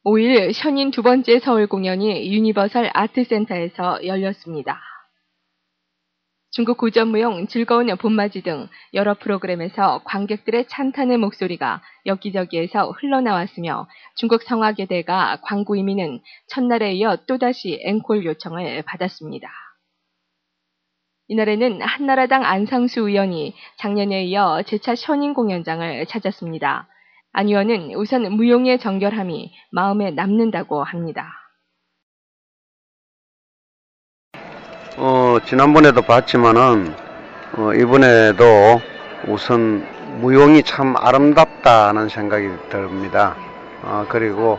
5일 션인 두 번째 서울 공연이 유니버설 아트센터에서 열렸습니다. 중국 고전무용, 즐거운 봄맞이 등 여러 프로그램에서 관객들의 찬탄의 목소리가 여기저기에서 흘러나왔으며 중국 성화계대가 광고 이민은 첫날에 이어 또다시 앵콜 요청을 받았습니다. 이날에는 한나라당 안상수 의원이 작년에 이어 재차 션인 공연장을 찾았습니다. 안 의원은 우선 무용의 정결함이 마음에 남는다고 합니다. 지난번에도 봤지만은 이번에도 우선 무용이 참 아름답다는 생각이 듭니다. 그리고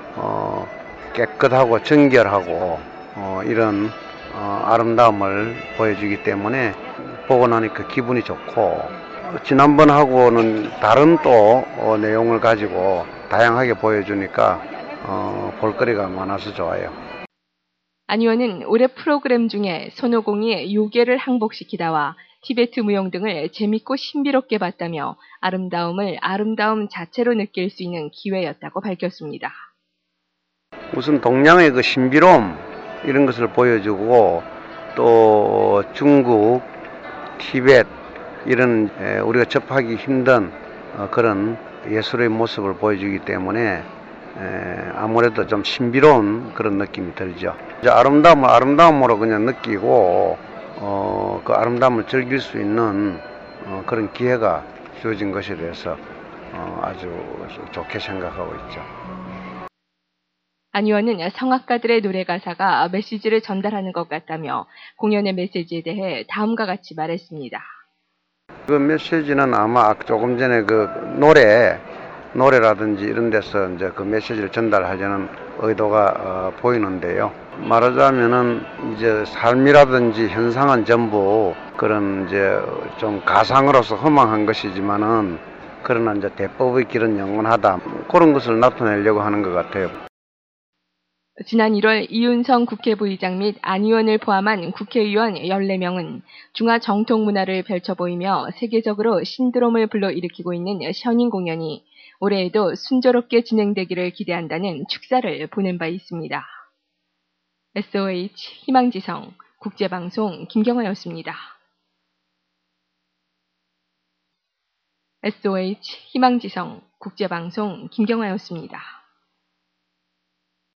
깨끗하고 정결하고 이런 아름다움을 보여주기 때문에 보고 나니까 기분이 좋고, 지난번하고는 다른 또 내용을 가지고 다양하게 보여주니까 볼거리가 많아서 좋아요. 안 의원은 올해 프로그램 중에 손오공이 요괴를 항복시키다와 티베트 무용 등을 재밌고 신비롭게 봤다며 아름다움을 아름다움 자체로 느낄 수 있는 기회였다고 밝혔습니다. 우선 동양의 그 신비로움 이런 것을 보여주고, 또 중국, 티벳 이런 우리가 접하기 힘든 그런 예술의 모습을 보여주기 때문에 아무래도 좀 신비로운 그런 느낌이 들죠. 이제 아름다움을 아름다움으로 그냥 느끼고 그 아름다움을 즐길 수 있는 그런 기회가 주어진 것에 대해서 아주 좋게 생각하고 있죠. 안 의원은 성악가들의 노래 가사가 메시지를 전달하는 것 같다며 공연의 메시지에 대해 다음과 같이 말했습니다. 그 메시지는 아마 조금 전에 그 노래라든지 이런 데서 이제 그 메시지를 전달하려는 의도가 보이는데요. 말하자면은 이제 삶이라든지 현상은 전부 그런 이제 좀 가상으로서 허망한 것이지만은, 그러나 이제 대법의 길은 영원하다, 그런 것을 나타내려고 하는 것 같아요. 지난 1월 이윤성 국회부의장 및 안 의원을 포함한 국회의원 14명은 중화 정통 문화를 펼쳐 보이며 세계적으로 신드롬을 불러일으키고 있는 션인 공연이 올해에도 순조롭게 진행되기를 기대한다는 축사를 보낸 바 있습니다. SOH 희망지성 국제방송 김경화였습니다. SOH 희망지성 국제방송 김경화였습니다.